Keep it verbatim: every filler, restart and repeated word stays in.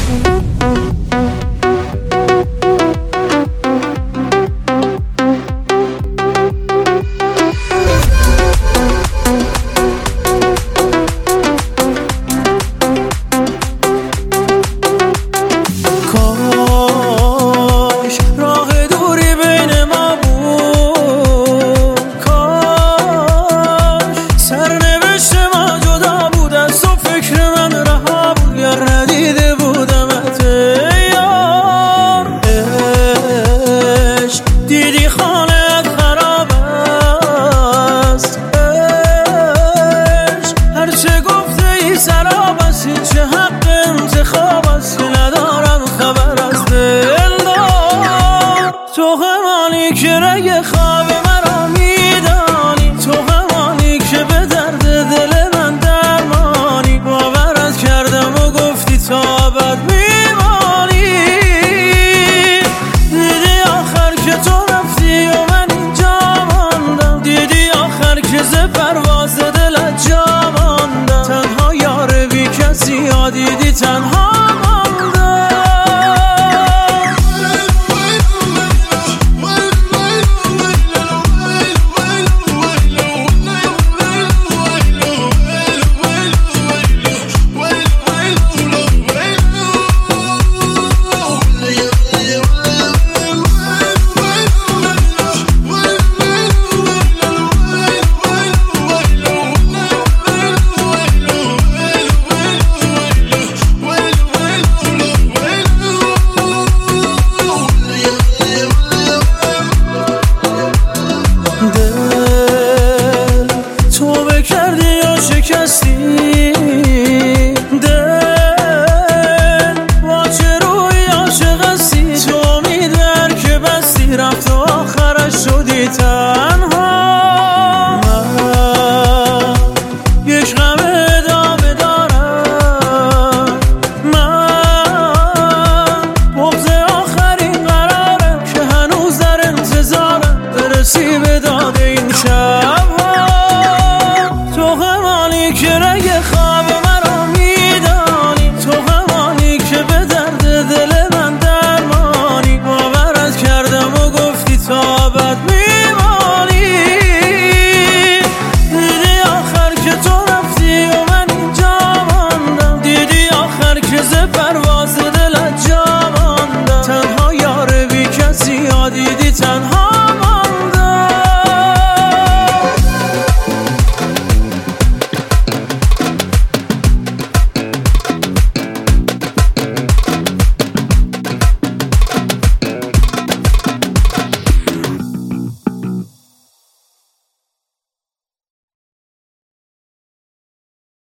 دیدی خانت خراب است، عشق هرچه گفته ای سراب است، چه حق انتخاب است که ندارم خبر از دلدار. تو همانی که رگ خواب مرا میدانی، تو همانی که به درد دل من درمانی. باورت کردم و گفتی تا ابد میمانی، دیدی آخر که تو رفتی و من اینجا ماندم، دیدی آخر که ز پرواز دلت جا ماندم. تنها یار بی کسی ها دیدی تنها